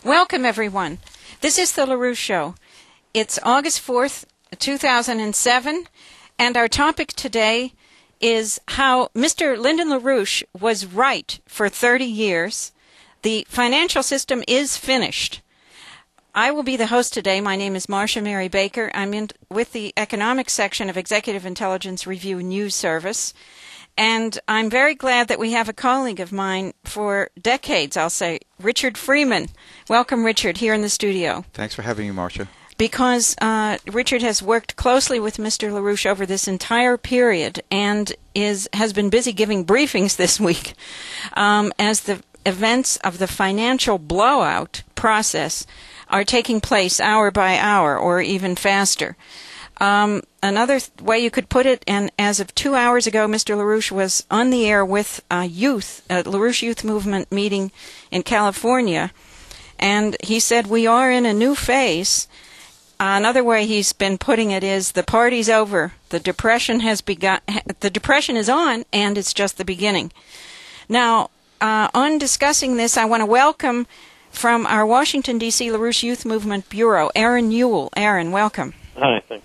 Welcome, everyone. This is the LaRouche Show. It's August 4th, 2007, and our topic today is how Mr. Lyndon LaRouche was right for 30 years. The financial system is finished. I will be the host today. My name is Marcia Mary Baker. I'm with the economics section of Executive Intelligence Review News Service. And I'm very glad that we have a colleague of mine for decades, I'll say, Richard Freeman. Welcome, Richard, here in the studio. Thanks for having me, Marcia. Because Richard has worked closely with Mr. LaRouche over this entire period and has been busy giving briefings this week as the events of the financial blowout process are taking place hour by hour or even faster. Another way you could put it, and as of 2 hours ago, Mr. LaRouche was on the air with a LaRouche Youth Movement meeting in California, and he said we are in a new phase. Another way he's been putting it is the party's over. The depression has begun. The depression is on, and it's just the beginning. Now, on discussing this, I want to welcome from our Washington, D.C. LaRouche Youth Movement Bureau, Aaron Ewell. Aaron, welcome. Hi, thanks.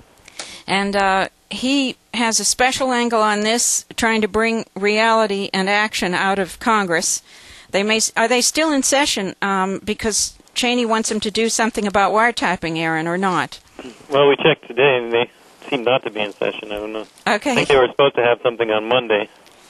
And he has a special angle on this, trying to bring reality and action out of Congress. Are they still in session? Because Cheney wants them to do something about wiretapping, Aaron, or not? Well, we checked today, and they seem not to be in session. I don't know. Okay. I think they were supposed to have something on Monday.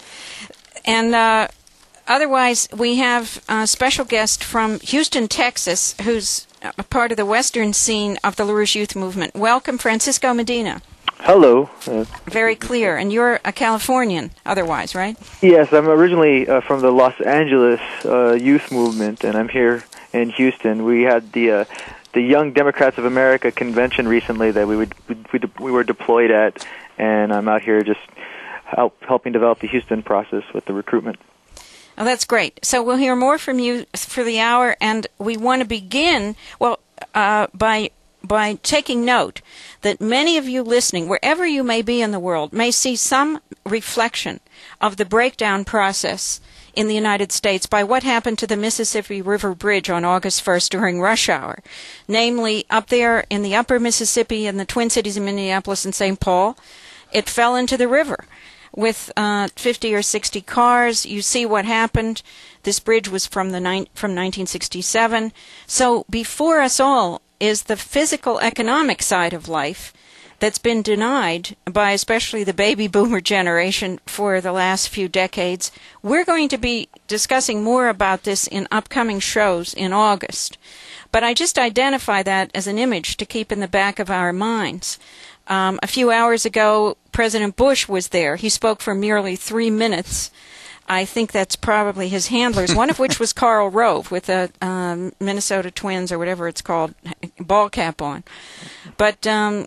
And otherwise, we have a special guest from Houston, Texas, who's a part of the western scene of the LaRouche Youth Movement. Welcome, Francisco Medina. Hello. Very clear. And you're a Californian otherwise, right? Yes, I'm originally from the Los Angeles Youth Movement, and I'm here in Houston. We had the Young Democrats of America convention recently that we were deployed at, and I'm out here just helping develop the Houston process with the recruitment. Oh, that's great. So we'll hear more from you for the hour, and we want to begin, by taking note that many of you listening, wherever you may be in the world, may see some reflection of the breakdown process in the United States by what happened to the Mississippi River Bridge on August 1st during rush hour. Namely, up there in the upper Mississippi in the Twin Cities of Minneapolis and St. Paul, it fell into the river with 50 or 60 cars. You see what happened. This bridge was from 1967. So before us all is the physical economic side of life that's been denied by especially the baby boomer generation for the last few decades. We're going to be discussing more about this in upcoming shows in August. But I just identify that as an image to keep in the back of our minds. A few hours ago, President Bush was there. He spoke for merely 3 minutes. I think that's probably his handlers, one of which was Karl Rove with the Minnesota Twins or whatever it's called, ball cap on. But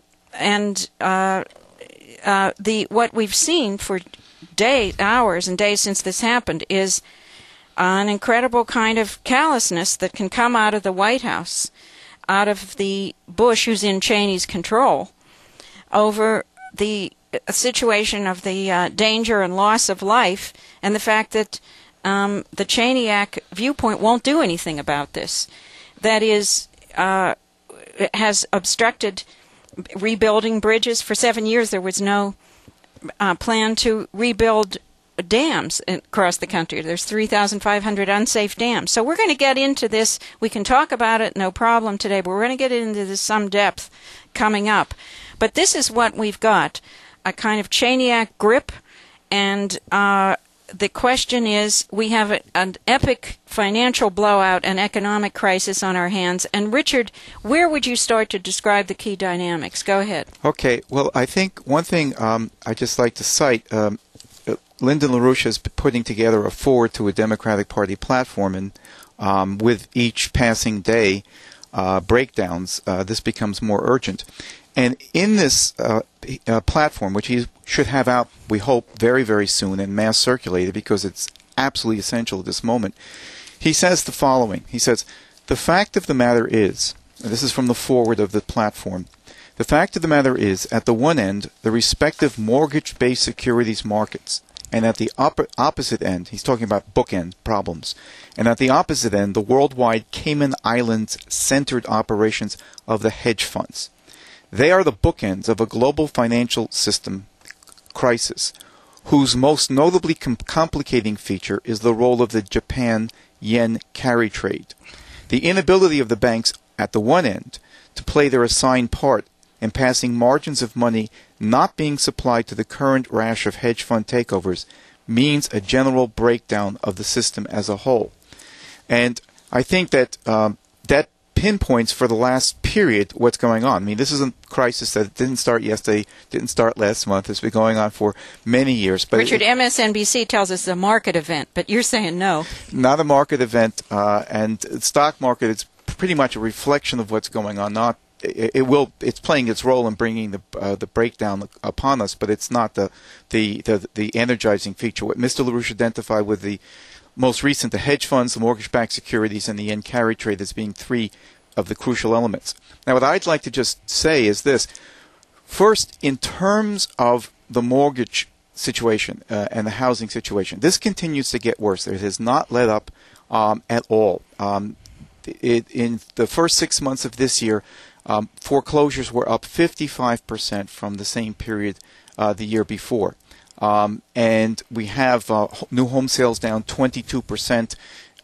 what we've seen for hours and days since this happened is an incredible kind of callousness that can come out of the White House, out of the Bush who's in Cheney's control, over the situation of the danger and loss of life, and the fact that the Cheney-Act viewpoint won't do anything about this. That is, has obstructed rebuilding bridges. For 7 years there was no plan to rebuild dams across the country. There's 3,500 unsafe dams. So we're going to get into this. We can talk about it, no problem today, but we're going to get into this some depth coming up. But this is what we've got. A kind of Cheney-Act grip, and the question is, we have an epic financial blowout and economic crisis on our hands. And Richard, where would you start to describe the key dynamics? Go ahead. Okay, well, I think one thing I'd just like to cite, Lyndon LaRouche is putting together a forward to a Democratic Party platform, and with each passing day breakdowns, this becomes more urgent. And in this platform, which he should have out, we hope, very, very soon and mass circulated because it's absolutely essential at this moment, he says the following. He says, the fact of the matter is, and this is from the forward of the platform, the fact of the matter is, at the one end, the respective mortgage-based securities markets And at the opposite end, he's talking about bookend problems. And at the opposite end, the worldwide Cayman Islands-centered operations of the hedge funds. They are the bookends of a global financial system crisis, whose most notably complicating feature is the role of the Japan yen carry trade. The inability of the banks at the one end to play their assigned part in passing margins of money not being supplied to the current rash of hedge fund takeovers means a general breakdown of the system as a whole. And I think that that pinpoints for the last period what's going on. I mean, this is a crisis that didn't start yesterday, didn't start last month. It's been going on for many years. But Richard, MSNBC tells us it's a market event, but you're saying no. Not a market event, and the stock market is pretty much a reflection of what's going on. It's playing its role in bringing the breakdown upon us, but it's not the energizing feature. What Mr. LaRouche identified with the most recent, the hedge funds, the mortgage-backed securities, and the yen carry trade as being three of the crucial elements. Now, what I'd like to just say is this. First, in terms of the mortgage situation and the housing situation, this continues to get worse. It has not let up at all. In the first 6 months of this year, foreclosures were up 55% from the same period the year before. And we have new home sales down 22%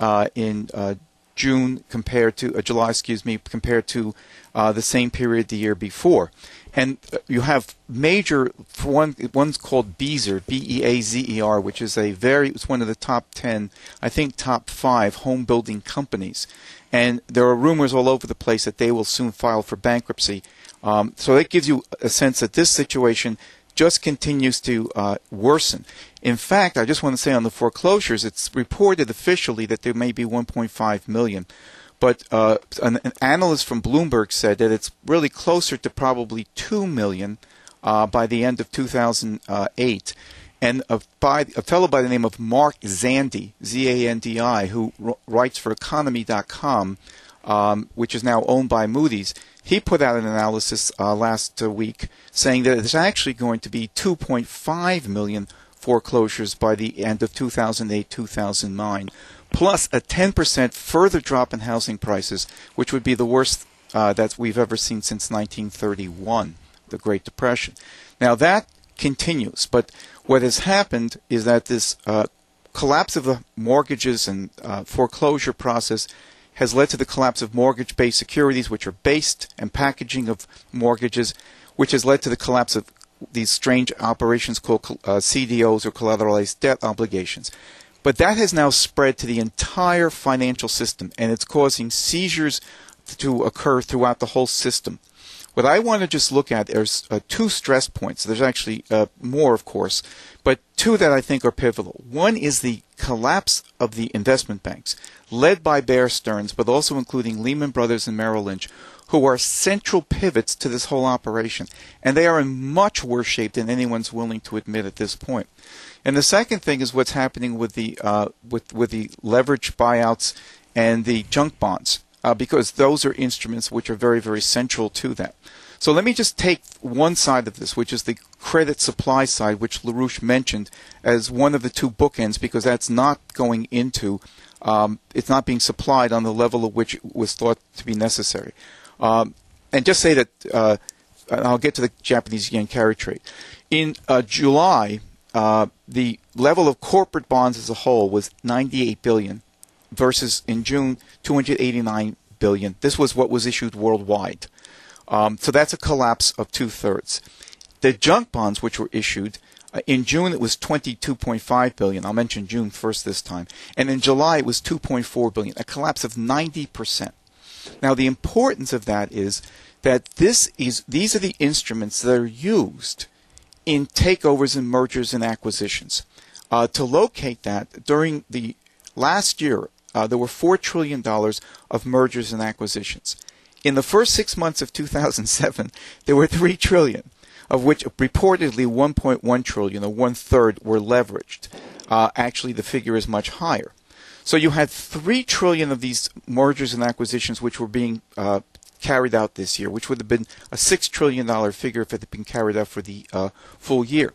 in June compared to July, compared to the same period the year before. And you have major, one's called Beazer, Beazer, which is it's one of the top 10, I think top 5 home building companies. And there are rumors all over the place that they will soon file for bankruptcy. So that gives you a sense that this situation just continues to worsen. In fact, I just want to say on the foreclosures, it's reported officially that there may be 1.5 million. But an analyst from Bloomberg said that it's really closer to probably 2 million by the end of 2008. And a fellow by the name of Mark Zandi, Z-A-N-D-I, who writes for Economy.com, which is now owned by Moody's, he put out an analysis last week saying that there's actually going to be 2.5 million foreclosures by the end of 2008-2009, plus a 10% further drop in housing prices, which would be the worst that we've ever seen since 1931, the Great Depression. Now that continues, but what has happened is that this collapse of the mortgages and foreclosure process has led to the collapse of mortgage-based securities, which are based and packaging of mortgages, which has led to the collapse of these strange operations called CDOs, or collateralized debt obligations. But that has now spread to the entire financial system, and it's causing seizures to occur throughout the whole system. What I want to just look at is two stress points. There's actually more, of course, but two that I think are pivotal. One is the collapse of the investment banks, led by Bear Stearns, but also including Lehman Brothers and Merrill Lynch, who are central pivots to this whole operation. And they are in much worse shape than anyone's willing to admit at this point. And the second thing is what's happening with the with the leveraged buyouts and the junk bonds, because those are instruments which are very, very central to that. So let me just take one side of this, which is the credit supply side, which LaRouche mentioned as one of the two bookends, because that's not going into, it's not being supplied on the level at which it was thought to be necessary. And just say that, I'll get to the Japanese yen carry trade. In July, the level of corporate bonds as a whole was 98 billion versus in June 289 billion. This was what was issued worldwide. So that's a collapse of 2/3. The junk bonds which were issued, in June it was 22.5 billion. I'll mention June first this time. And in July it was 2.4 billion, a collapse of 90%. Now the importance of that is that these are the instruments that are used in takeovers and mergers and acquisitions. To locate that, during the last year, there were $4 trillion of mergers and acquisitions. In the first 6 months of 2007, there were $3 trillion, of which reportedly 1.1 trillion, or 1/3, were leveraged. Actually, the figure is much higher. So you had $3 trillion of these mergers and acquisitions which were being carried out this year, which would have been a $6 trillion figure if it had been carried out for the full year.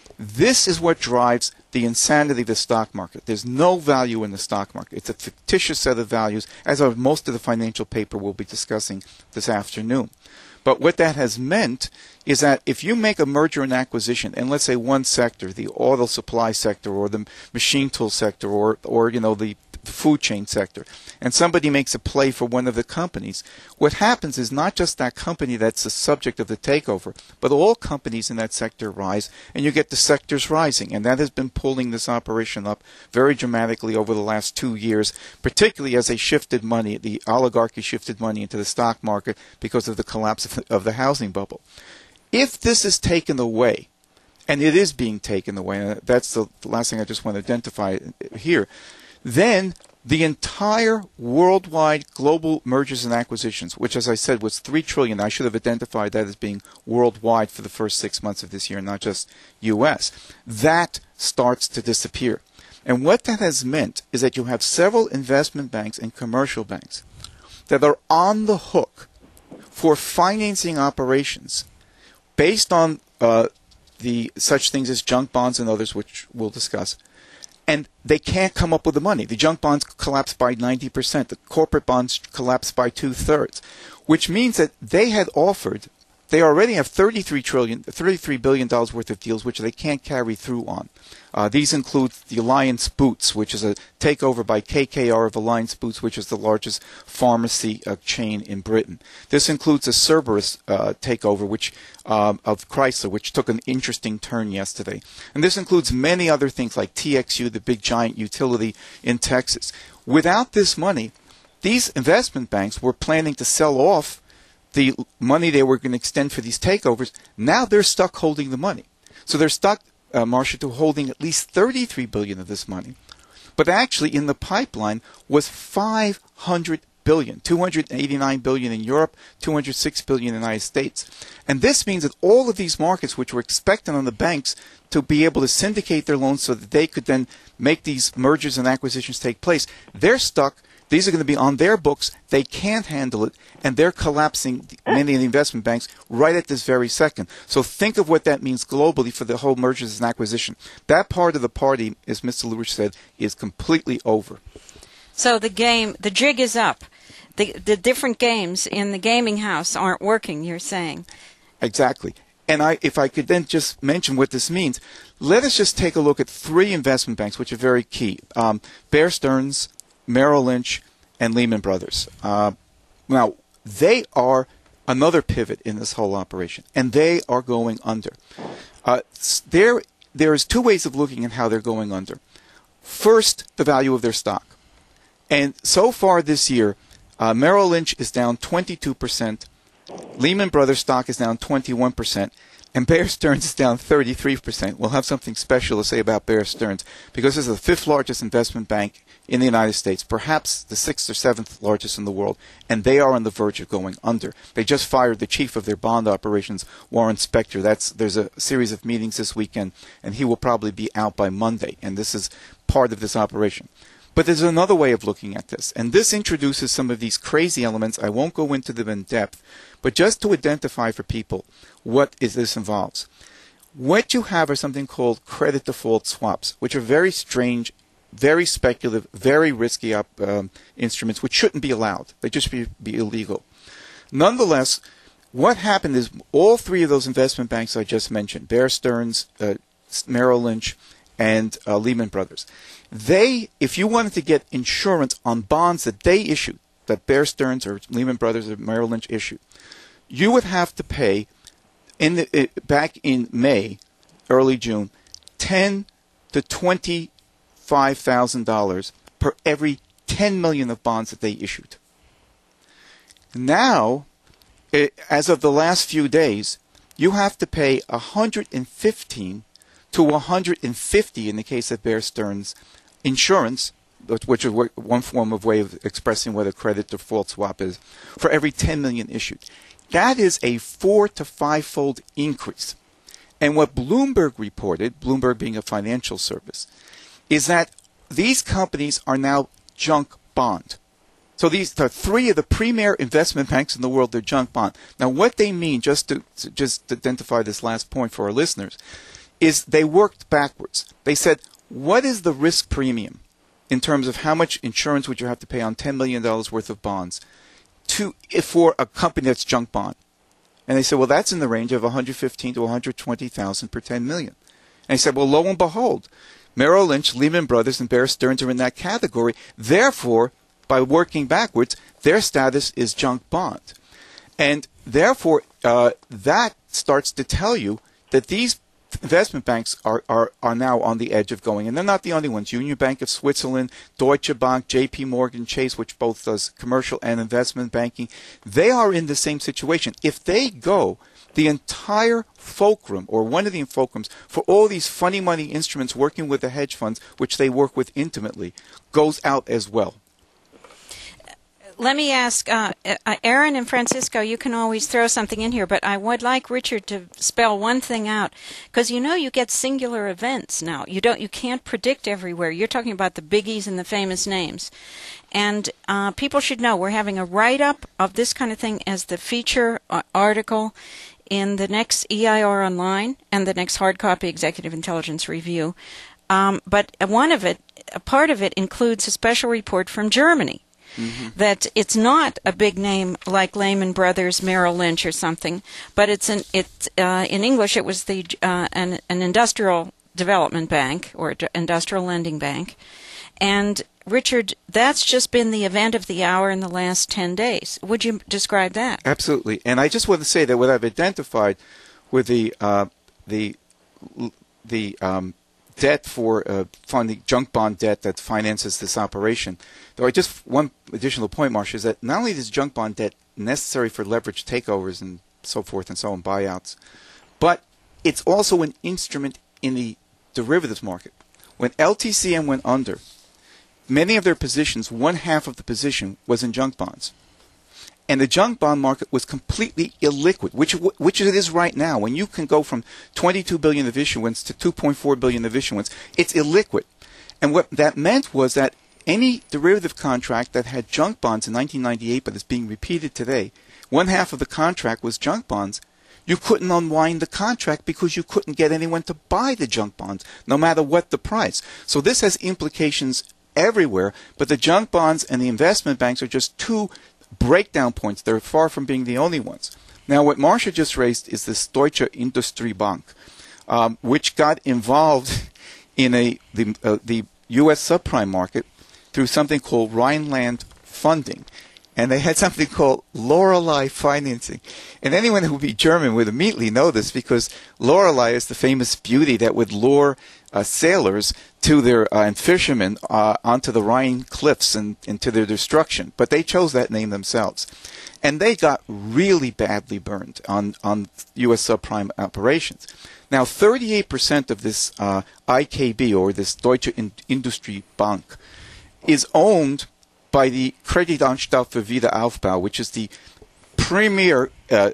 This is what drives the insanity of the stock market. There's no value in the stock market. It's a fictitious set of values, as are most of the financial paper we'll be discussing this afternoon. But what that has meant is that if you make a merger and acquisition, and let's say one sector, the auto supply sector or the machine tool sector or the food chain sector, and somebody makes a play for one of the companies, what happens is not just that company that's the subject of the takeover, but all companies in that sector rise, and you get the sectors rising. And that has been pulling this operation up very dramatically over the last 2 years, particularly as they shifted money, the oligarchy shifted money into the stock market because of the collapse of the housing bubble. If this is taken away, and it is being taken away, and that's the last thing I just want to identify here, then the entire worldwide global mergers and acquisitions, which, as I said, was $3 trillion. I should have identified that as being worldwide for the first 6 months of this year, not just U.S. That starts to disappear. And what that has meant is that you have several investment banks and commercial banks that are on the hook for financing operations based on the such things as junk bonds and others, which we'll discuss. And they can't come up with the money. The junk bonds collapsed by 90%. The corporate bonds collapsed by 2/3, which means that they already have $33 billion worth of deals which they can't carry through on. These include the Alliance Boots, which is a takeover by KKR of Alliance Boots, which is the largest pharmacy chain in Britain. This includes a Cerberus takeover of Chrysler, which took an interesting turn yesterday. And this includes many other things like TXU, the big giant utility in Texas. Without this money, these investment banks were planning to sell off the money they were going to extend for these takeovers. Now they're stuck holding the money. So they're stuck, Marcia, to holding at least $33 billion of this money. But actually in the pipeline was $500 billion, $289 billion in Europe, $206 billion in the United States. And this means that all of these markets, which were expecting on the banks to be able to syndicate their loans so that they could then make these mergers and acquisitions take place, they're stuck. These are going to be on their books. They can't handle it, and they're collapsing many of the investment banks right at this very second. So think of what that means globally for the whole mergers and acquisition. That part of the party, as Mr. LaRouche said, is completely over. So the jig is up. The different games in the gaming house aren't working, you're saying. Exactly. And if I could then just mention what this means, let us just take a look at 3 investment banks, which are very key. Bear Stearns, Merrill Lynch, and Lehman Brothers. Now, they are another pivot in this whole operation, and they are going under. There is 2 ways of looking at how they're going under. First, the value of their stock. And so far this year, Merrill Lynch is down 22%, Lehman Brothers stock is down 21%, and Bear Stearns is down 33%. We'll have something special to say about Bear Stearns because this is the 5th largest investment bank in the United States, perhaps the 6th or 7th largest in the world, and they are on the verge of going under. They just fired the chief of their bond operations, Warren Spector. There's a series of meetings this weekend, and he will probably be out by Monday, and this is part of this operation. But there's another way of looking at this, and this introduces some of these crazy elements. I won't go into them in depth, but just to identify for people what this involves. What you have are something called credit default swaps, which are very strange, very speculative, very risky instruments, which shouldn't be allowed. They just be illegal. Nonetheless, what happened is all 3 of those investment banks I just mentioned, Bear Stearns, Merrill Lynch, and Lehman Brothers, if you wanted to get insurance on bonds that they issued, that Bear Stearns or Lehman Brothers or Merrill Lynch issued, you would have to pay back in May, early June, $10,000 to $25,000 per every 10 million of bonds that they issued. Now, as of the last few days, you have to pay $115,000 to $150,000 in the case of Bear Stearns insurance, which is one form of way of expressing what a credit default swap is, for every 10 million issued. That is a 4 to 5-fold increase. And what Bloomberg reported, Bloomberg being a financial service, is that these companies are now junk bond. So these are 3 of the premier investment banks in the world, they're junk bond. Now what they mean, just to identify this last point for our listeners, is they worked backwards. They said, what is the risk premium in terms of how much insurance would you have to pay on $10 million worth of bonds for a company that's junk bond? And they said, well, that's in the range of $115,000 to $120,000 per $10 million. And they said, well, lo and behold, Merrill Lynch, Lehman Brothers, and Bear Stearns are in that category. Therefore, by working backwards, their status is junk bond. And therefore, that starts to tell you that these investment banks are now on the edge of going. And they're not the only ones. Union Bank of Switzerland, Deutsche Bank, J.P. Morgan Chase, which both does commercial and investment banking, they are in the same situation. If they go, the entire fulcrum, or one of the fulcrums, for all these funny money instruments working with the hedge funds, which they work with intimately, goes out as well. Let me ask, Aaron and Francisco, you can always throw something in here, but I would like Richard to spell one thing out, because you get singular events now. You can't predict everywhere. You're talking about the biggies and the famous names. And people should know we're having a write-up of this kind of thing as the feature article in the next EIR Online and the next hard copy Executive Intelligence Review. But a part of it includes a special report from Germany. Mm-hmm. That it's not a big name like Lehman Brothers, Merrill Lynch, or something, but in English it was an industrial development bank or industrial lending bank. And Richard, that's just been the event of the hour in the last 10 days. Would you describe that? Absolutely. And I just want to say that what I've identified with the debt for funding junk bond debt that finances this operation. Though just one additional point, Marcia, is that not only is junk bond debt necessary for leveraged takeovers and so forth and so on, buyouts, but it's also an instrument in the derivatives market. When LTCM went under, many of their positions, one half of the position was in junk bonds. And the junk bond market was completely illiquid, which it is right now. When you can go from $22 billion of issuance to $2.4 billion of issuance, it's illiquid. And what that meant was that any derivative contract that had junk bonds in 1998 but is being repeated today, one half of the contract was junk bonds. You couldn't unwind the contract because you couldn't get anyone to buy the junk bonds, no matter what the price. So this has implications everywhere, but the junk bonds and the investment banks are just two breakdown points. They're far from being the only ones. Now, what Marcia just raised is this Deutsche Industriebank, which got involved in the U.S. subprime market through something called Rhineland funding. And they had something called Lorelei financing. And anyone who would be German would immediately know this, because Lorelei is the famous beauty that would lure sailors to their and fishermen onto the Rhine cliffs and to their destruction. But they chose that name themselves. And they got really badly burned on U.S. subprime operations. Now, 38% of this IKB, or this Deutsche Industriebank, is owned by the Kreditanstalt für Wiederaufbau, which is the premier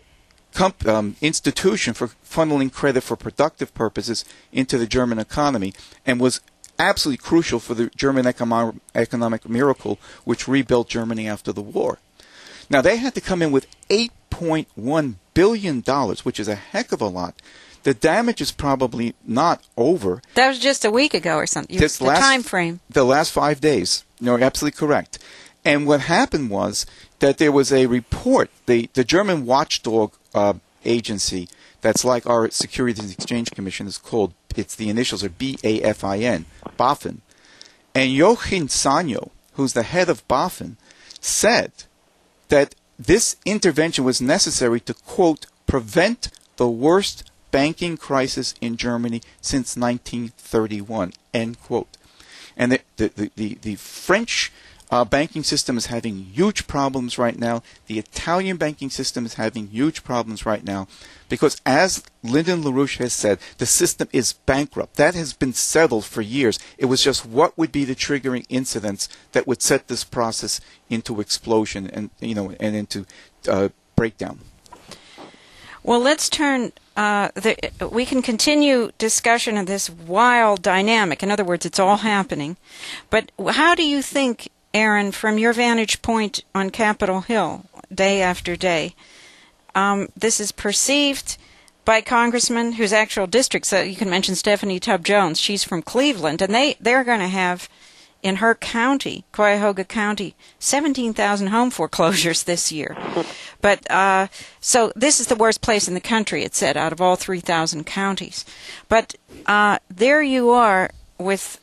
institution for funneling credit for productive purposes into the German economy, and was absolutely crucial for the German economic miracle which rebuilt Germany after the war. Now, they had to come in with $8.1 billion, which is a heck of a lot. The damage is probably not over. That was just a week ago or something. The time frame. The last 5 days. No, absolutely correct. And what happened was that there was a report. The German watchdog agency that's like our Securities and Exchange Commission is called, it's the initials are BAFIN, BaFin. And Joachim Sanyo, who's the head of BaFin, said that this intervention was necessary to, quote, prevent the worst banking crisis in Germany since 1931, end quote. And the French banking system is having huge problems right now. The Italian banking system is having huge problems right now because, as Lyndon LaRouche has said, the system is bankrupt. That has been settled for years. It was just what would be the triggering incidents that would set this process into explosion and into breakdown. Well, let's turn. We can continue discussion of this wild dynamic. In other words, it's all happening. But how do you think, Aaron, from your vantage point on Capitol Hill, day after day, this is perceived by congressmen whose actual districts, you can mention Stephanie Tubb Jones, she's from Cleveland, and they're going to have, in her county, Cuyahoga County, 17,000 home foreclosures this year. But so this is the worst place in the country, it said, out of all 3,000 counties. But there you are with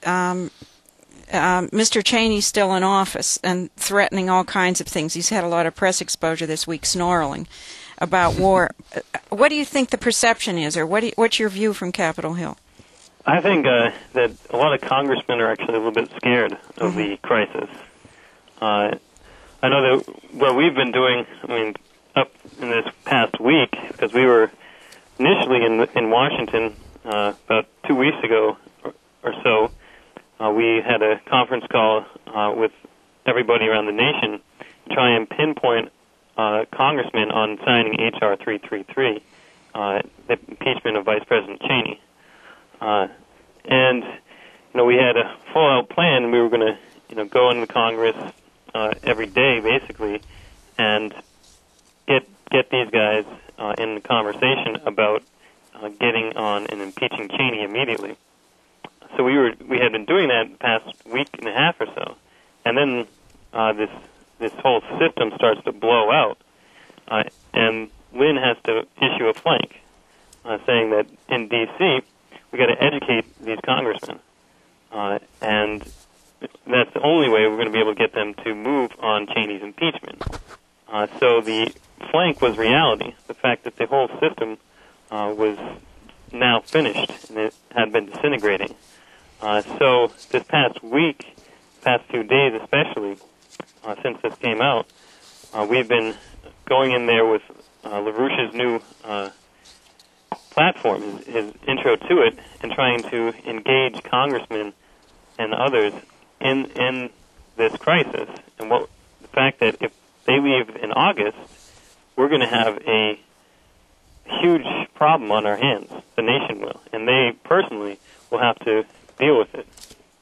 Mr. Cheney still in office and threatening all kinds of things. He's had a lot of press exposure this week, snarling about war. What do you think the perception is, or what's your view from Capitol Hill? I think that a lot of congressmen are actually a little bit scared of the crisis. I know that what we've been doing, up in this past week, because we were initially in Washington about 2 weeks ago or so, we had a conference call with everybody around the nation to try and pinpoint congressmen on signing H.R. 333, the impeachment of Vice President Cheney. And we had a full-out plan. We were going to, go into Congress every day, basically, and get these guys in the conversation about getting on and impeaching Cheney immediately. So we had been doing that the past week and a half or so, and then this whole system starts to blow out, and Lynn has to issue a flank saying that in D.C. we got to educate these congressmen, and that's the only way we're going to be able to get them to move on Cheney's impeachment. So the flank was reality. The fact that the whole system was now finished and it had been disintegrating. So this past week, past few days especially, since this came out, we've been going in there with LaRouche's new platform, his intro to it, and trying to engage congressmen and others in this crisis. And the fact that if they leave in August, we're going to have a huge problem on our hands. The nation will, and they personally will have to deal with it.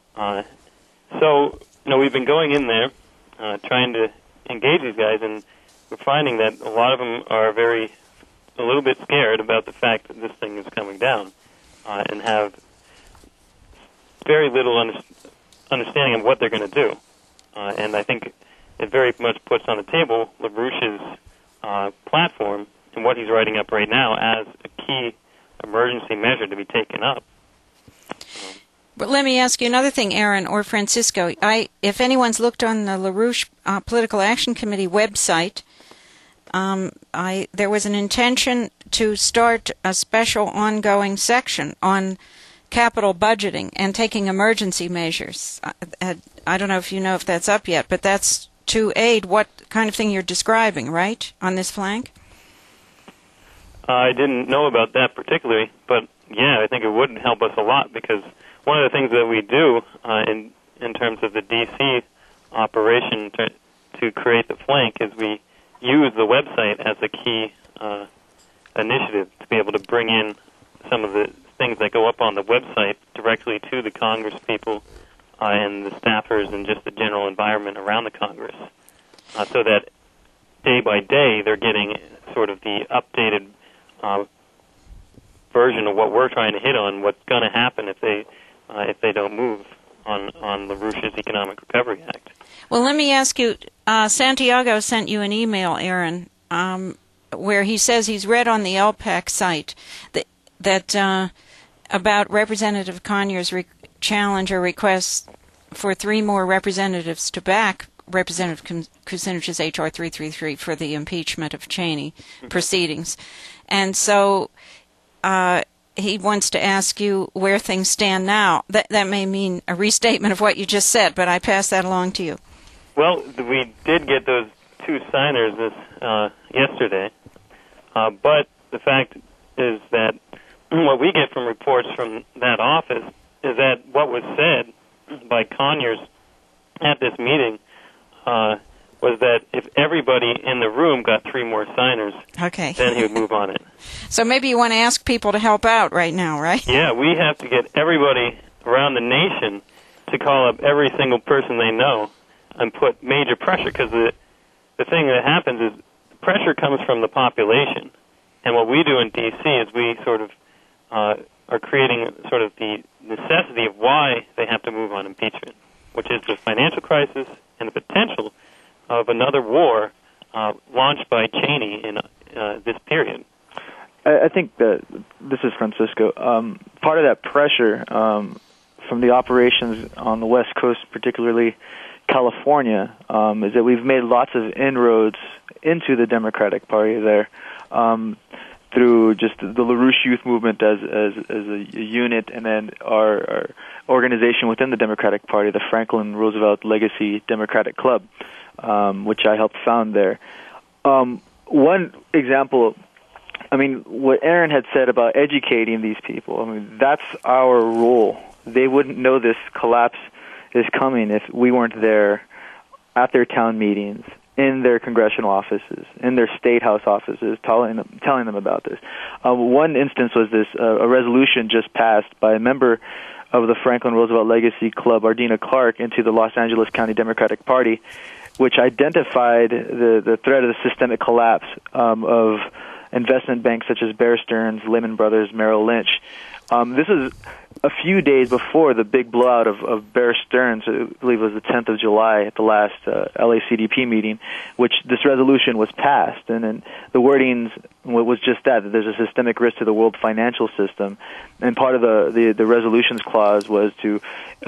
So, we've been going in there, trying to engage these guys, and we're finding that a lot of them are a little bit scared about the fact that this thing is coming down, and have very little understanding of what they're going to do. And I think it very much puts on the table LaRouche's platform and what he's writing up right now as a key emergency measure to be taken up. But let me ask you another thing, Aaron or Francisco. If anyone's looked on the LaRouche Political Action Committee website, there was an intention to start a special ongoing section on capital budgeting and taking emergency measures. I don't know if that's up yet, but that's to aid what kind of thing you're describing, right, on this flank? I didn't know about that particularly, but yeah, I think it would help us a lot, because one of the things that we do in terms of the D.C. operation to create the flank is we use the website as a key initiative to be able to bring in some of the things that go up on the website directly to the Congress people and the staffers and just the general environment around the Congress, so that day by day they're getting sort of the updated version of what we're trying to hit on, what's going to happen if they don't move on LaRouche's Economic Recovery Act. Well, let me ask you, Santiago sent you an email, Aaron, where he says he's read on the LPAC site that about Representative Conyers' challenge or request for 3 more representatives to back Representative Kucinich's H.R. 333 for the impeachment of Cheney proceedings. And so he wants to ask you where things stand now. That may mean a restatement of what you just said, but I pass that along to you. Well, we did get those 2 signers yesterday, but the fact is that what we get from reports from that office is that what was said by Conyers at this meeting was that if everybody in the room got 3 more signers, okay, then he would move on it. So maybe you want to ask people to help out right now, right? Yeah, we have to get everybody around the nation to call up every single person they know and put major pressure, because the thing that happens is pressure comes from the population. And what we do in D.C. is we sort of are creating sort of the necessity of why they have to move on impeachment, which is the financial crisis and the potential of another war launched by Cheney in this period. I think that this is Francisco. Part of that pressure from the operations on the West Coast, particularly California, is that we've made lots of inroads into the Democratic Party there through just the LaRouche Youth Movement as a unit, and then our organization within the Democratic Party, the Franklin Roosevelt Legacy Democratic Club, which I helped found there. One example, I mean, what Aaron had said about educating these people, I mean, that's our role. They wouldn't know this collapse is coming if we weren't there at their town meetings, in their congressional offices, in their state house offices, telling them about this. One instance was this, a resolution just passed by a member of the Franklin Roosevelt Legacy Club, Ardina Clark, into the Los Angeles County Democratic Party, which identified the threat of the systemic collapse of investment banks such as Bear Stearns, Lehman Brothers, Merrill Lynch. This is a few days before the big blowout of Bear Stearns, I believe it was the 10th of July at the last LACDP meeting, which this resolution was passed. And then the wordings was just that there's a systemic risk to the world financial system. And part of the resolutions clause was to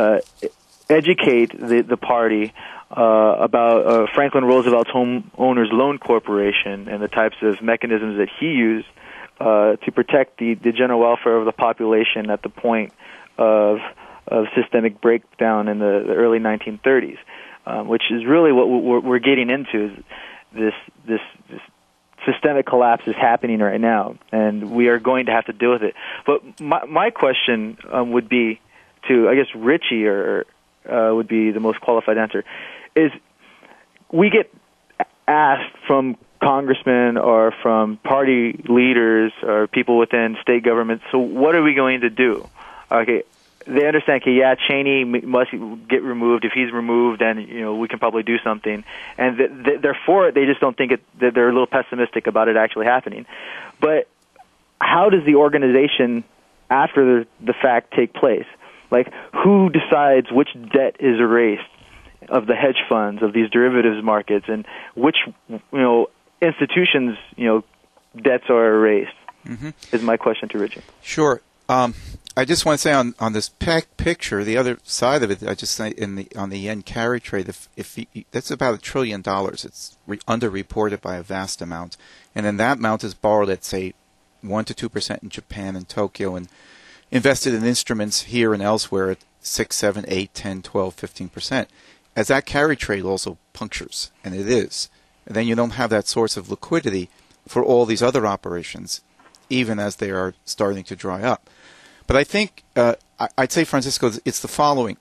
educate the party about Franklin Roosevelt's Homeowners Loan Corporation and the types of mechanisms that he used to protect the general welfare of the population at the point of systemic breakdown in the early 1930s, which is really what we're getting into. Is this systemic collapse is happening right now, and we are going to have to deal with it. But my question would be to, I guess, Richie, or would be the most qualified answer, is we get asked from congressmen or from party leaders or people within state government, so what are we going to do? Okay, they understand, okay, yeah, Cheney must get removed. If he's removed, then, we can probably do something. And they're for it, they just don't think that they're a little pessimistic about it actually happening. But how does the organization after the fact take place? Like, who decides which debt is erased of the hedge funds, of these derivatives markets, and which, institutions, debts are erased, is my question to Richard. Sure. I just want to say on this picture, the other side of it, I just say on the yen carry trade, if that's about $1 trillion. It's underreported by a vast amount, and then that amount is borrowed at, say, 1 to 2% in Japan and Tokyo, and invested in instruments here and elsewhere at 6, 7, 8, 10, 12, 15%. As that carry trade also punctures, and it is, and then you don't have that source of liquidity for all these other operations, even as they are starting to dry up. But I think, I'd say, Francisco, it's the following.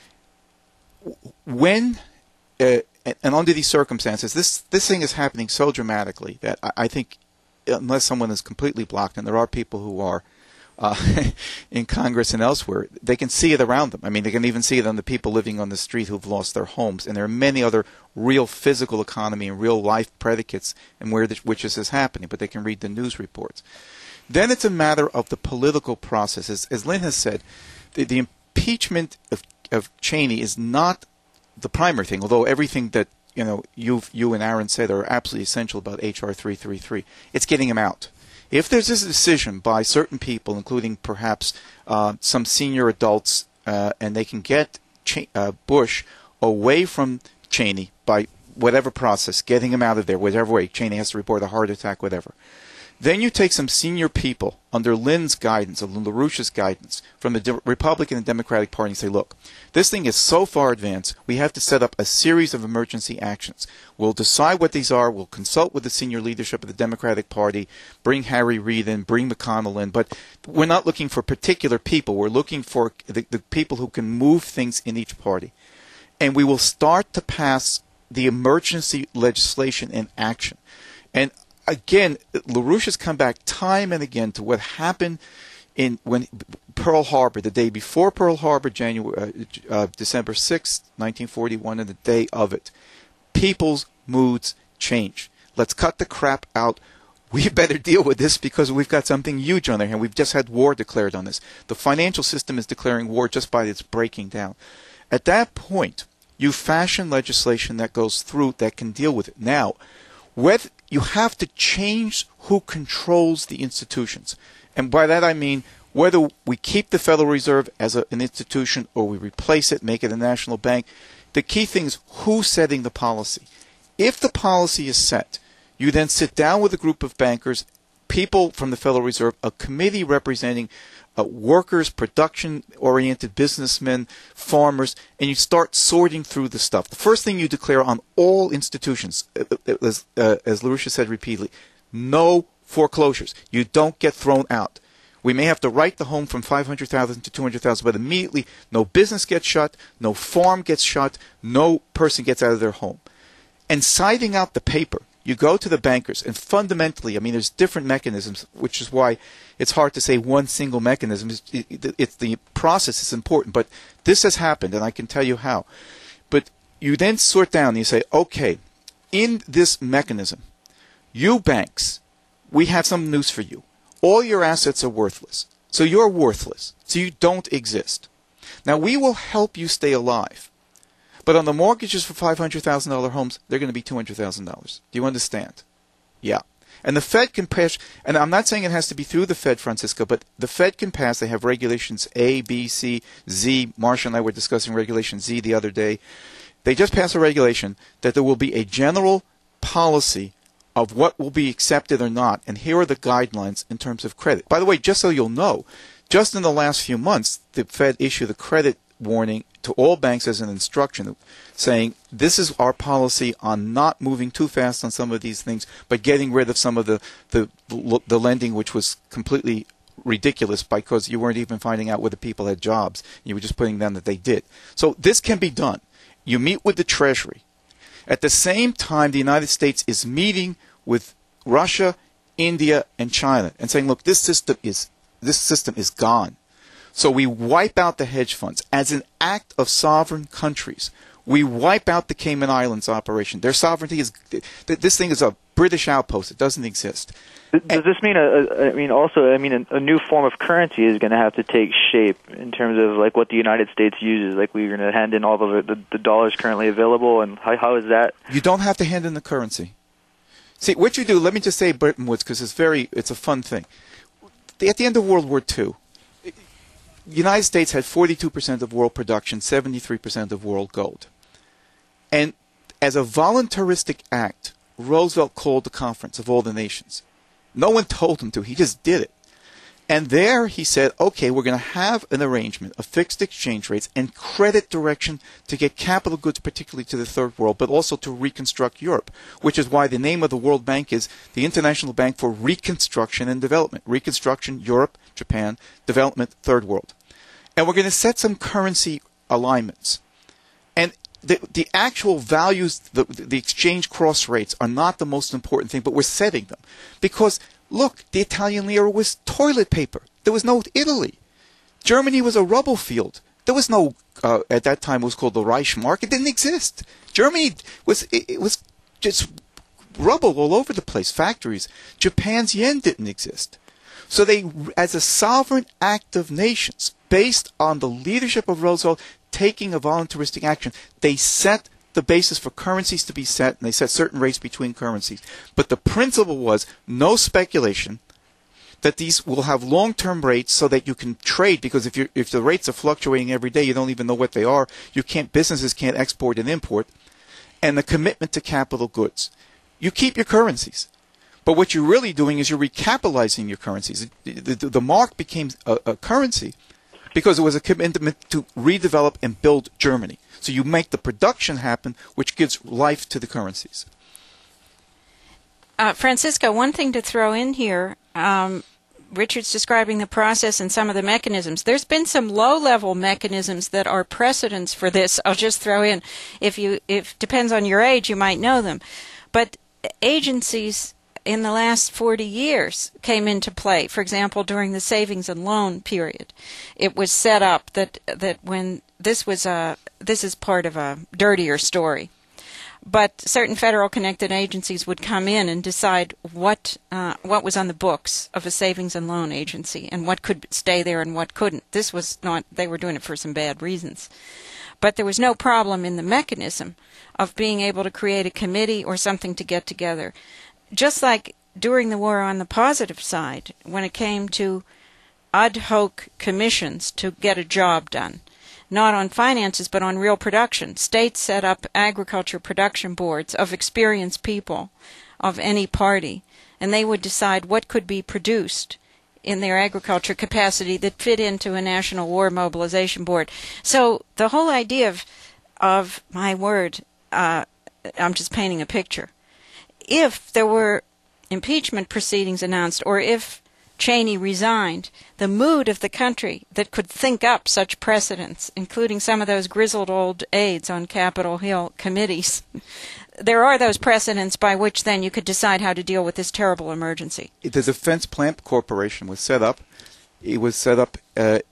When, and under these circumstances, this thing is happening so dramatically that I think, unless someone is completely blocked, and there are people who are, in Congress and elsewhere, they can see it around them. I mean, they can even see it on the people living on the street who've lost their homes. And there are many other real physical economy and real life predicates in which this is happening, but they can read the news reports. Then it's a matter of the political process. As Lynn has said, the impeachment of Cheney is not the primary thing, although everything that you and Aaron said are absolutely essential about H.R. 333. It's getting him out. If there's this decision by certain people, including perhaps some senior adults, and they can get Bush away from Cheney by whatever process, getting him out of there, whatever way, Cheney has to report a heart attack, whatever. Then you take some senior people under Lynn's guidance, or LaRouche's guidance, from the Republican and Democratic Party and say, look, this thing is so far advanced, we have to set up a series of emergency actions. We'll decide what these are. We'll consult with the senior leadership of the Democratic Party, bring Harry Reid in, bring McConnell in. But we're not looking for particular people. We're looking for the people who can move things in each party. And we will start to pass the emergency legislation in action. And again, LaRouche has come back time and again to what happened when Pearl Harbor, the day before Pearl Harbor, December 6th, 1941, and the day of it. People's moods change. Let's cut the crap out. we better deal with this because we've got something huge on their hand. We've just had war declared on this. The financial system is declaring war just by its breaking down. At that point, you fashion legislation that goes through that can deal with it. Now, whether you have to change who controls the institutions. And by that I mean whether we keep the Federal Reserve as an institution or we replace it, make it a national bank. The key thing is who's setting the policy. If the policy is set, you then sit down with a group of bankers, people from the Federal Reserve, a committee representing workers, production-oriented businessmen, farmers, and you start sorting through the stuff. The first thing you declare on all institutions, as LaRouche said repeatedly, no foreclosures. You don't get thrown out. We may have to write the home from 500,000 to 200,000, but immediately no business gets shut, no farm gets shut, no person gets out of their home. And siding out the paper, you go to the bankers, and fundamentally, I mean, there's different mechanisms, which is why it's hard to say one single mechanism. It's the process is important, but this has happened, and I can tell you how. But you then sort down and you say, okay, in this mechanism, you banks, we have some news for you. All your assets are worthless. So you're worthless. So you don't exist. Now, we will help you stay alive. But on the mortgages for $500,000 homes, they're going to be $200,000. Do you understand? Yeah. And the Fed can pass, and I'm not saying it has to be through the Fed, Francisco, but the Fed can pass. They have regulations A, B, C, Z. Marsha and I were discussing regulation Z the other day. They just passed a regulation that there will be a general policy of what will be accepted or not, and here are the guidelines in terms of credit. By the way, just so you'll know, just in the last few months, the Fed issued a credit warning to all banks as an instruction saying this is our policy on not moving too fast on some of these things, but getting rid of some of the lending which was completely ridiculous because you weren't even finding out whether people had jobs. You were just putting down that they did. So this can be done. You meet with the Treasury. At the same time, the United States is meeting with Russia, India, and China and saying, look, this system is gone. So we wipe out the hedge funds. As an act of sovereign countries, we wipe out the Cayman Islands operation. Their sovereignty is this thing is a British outpost. It doesn't exist. Does this mean a new form of currency is going to have to take shape in terms of like what the United States uses? Like we're going to hand in all of the dollars currently available, and how is that? You don't have to hand in the currency. See, what you do, let me just say Bretton Woods because it's a fun thing. At the end of World War II, the United States had 42% of world production, 73% of world gold. And as a voluntaristic act, Roosevelt called the conference of all the nations. No one told him to. He just did it. And there he said, okay, we're going to have an arrangement of fixed exchange rates and credit direction to get capital goods, particularly to the third world, but also to reconstruct Europe, which is why the name of the World Bank is the International Bank for Reconstruction and Development. Reconstruction, Europe, Japan, development, third world. And we're going to set some currency alignments. And the actual values, the exchange cross rates are not the most important thing, but we're setting them. Because, look, the Italian lira was toilet paper. There was no Italy. Germany was a rubble field. There was no, at that time it was called the Reichsmark. It didn't exist. Germany was just rubble all over the place, factories. Japan's yen didn't exist. So they, as a sovereign act of nations, based on the leadership of Roosevelt taking a voluntaristic action, they set the basis for currencies to be set, and they set certain rates between currencies. But the principle was no speculation, that these will have long-term rates so that you can trade, because if the rates are fluctuating every day, you don't even know what they are. Businesses can't export and import. And the commitment to capital goods. You keep your currencies. But what you're really doing is you're recapitalizing your currencies. The mark became a currency because it was a commitment to redevelop and build Germany. So you make the production happen, which gives life to the currencies. Francisco, one thing to throw in here, Richard's describing the process and some of the mechanisms. There's been some low-level mechanisms that are precedents for this. I'll just throw in, if depends on your age, you might know them. But agencies in the last 40 years came into play. For example, during the savings and loan period, it was set up that when this is part of a dirtier story. but certain federal connected agencies would come in and decide what was on the books of a savings and loan agency and what could stay there and what couldn't. This was not, they were doing it for some bad reasons. But there was no problem in the mechanism of being able to create a committee or something to get together. Just like during the war on the positive side, when it came to ad hoc commissions to get a job done, not on finances but on real production. States set up agriculture production boards of experienced people of any party, and they would decide what could be produced in their agriculture capacity that fit into a national war mobilization board. So the whole idea of my word, I'm just painting a picture. If there were impeachment proceedings announced, or if Cheney resigned, the mood of the country that could think up such precedents, including some of those grizzled old aides on Capitol Hill committees, there are those precedents by which then you could decide how to deal with this terrible emergency. The Defense Plant Corporation was set up. It was set up in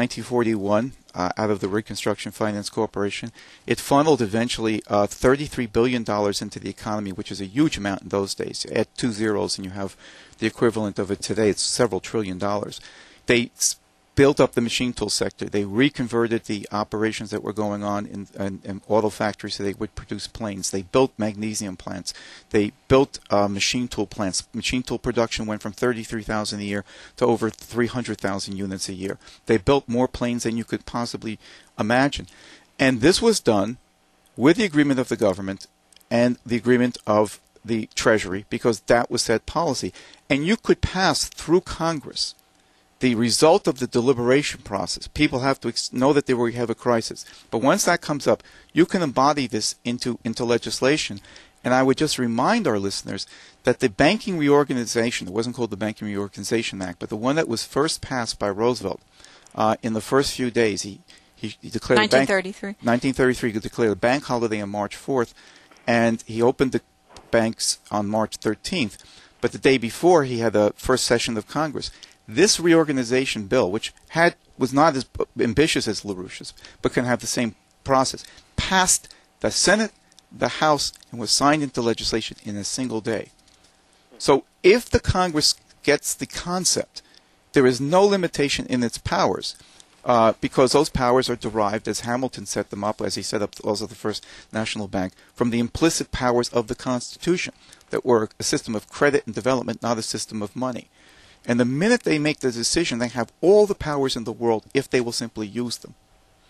1941 out of the Reconstruction Finance Corporation. It funneled eventually $33 billion into the economy, which is a huge amount in those days. Add 2 zeros and you have the equivalent of it today. It's several $1 trillion. They built up the machine tool sector. They reconverted the operations that were going on in auto factories so they would produce planes. They built magnesium plants. They built machine tool plants. Machine tool production went from 33,000 a year to over 300,000 units a year. They built more planes than you could possibly imagine. And this was done with the agreement of the government and the agreement of the Treasury, because that was set policy. And you could pass through Congress the result of the deliberation process. People have to know that we have a crisis. But once that comes up, you can embody this into legislation. And I would just remind our listeners that the banking reorganization, it wasn't called the Banking Reorganization Act, but the one that was first passed by Roosevelt in the first few days, he declared 1933. 1933, he declared a bank holiday on March 4th, and he opened the banks on March 13th. But the day before, he had the first session of Congress. This reorganization bill, which was not as ambitious as LaRouche's, but can have the same process, passed the Senate, the House, and was signed into legislation in a single day. So if the Congress gets the concept, there is no limitation in its powers, because those powers are derived, as Hamilton set them up, as he set up also the first national bank, from the implicit powers of the Constitution, that were a system of credit and development, not a system of money. And the minute they make the decision, they have all the powers in the world if they will simply use them.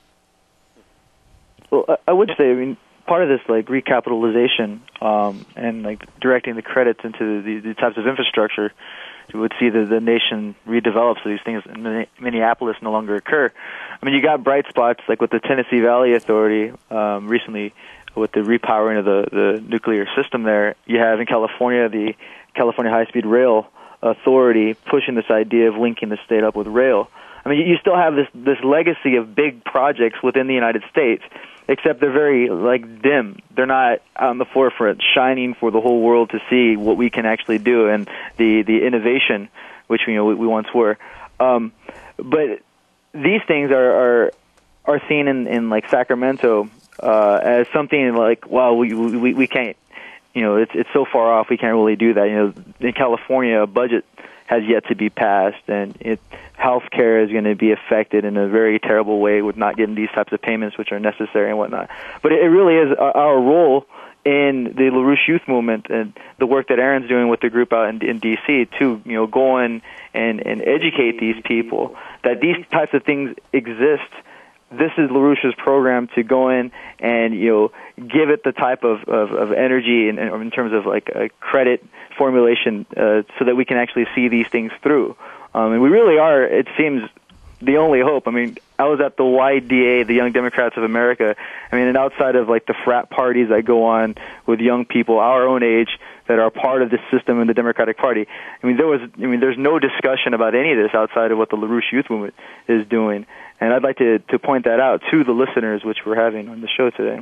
Well, I would say, I mean, part of this, like, recapitalization and, like, directing the credits into the types of infrastructure, you would see the nation redevelop so these things in Minneapolis no longer occur. I mean, you got bright spots, like with the Tennessee Valley Authority recently, with the repowering of the nuclear system there. You have in California the California High-Speed Rail Authority pushing this idea of linking the state up with rail. I mean, you still have this legacy of big projects within the United States, except they're very, like, dim. They're not on the forefront, shining for the whole world to see what we can actually do and the innovation, which we once were. But these things are seen in like Sacramento as something like, wow, we can't. It's so far off, we can't really do that. In California, a budget has yet to be passed, and healthcare is going to be affected in a very terrible way with not getting these types of payments, which are necessary and whatnot. But it really is our role in the LaRouche Youth Movement and the work that Aaron's doing with the group out in D.C. to go in and educate these people that these types of things exist. This is LaRouche's program to go in and give it the type of energy in terms of like a credit formulation so that we can actually see these things through. And we really are, it seems, the only hope. I mean, I was at the YDA, the Young Democrats of America. I mean, and outside of like the frat parties that go on with young people our own age that are part of this system in the Democratic Party. There's no discussion about any of this outside of what the LaRouche Youth Movement is doing. And I'd like to point that out to the listeners, which we're having on the show today.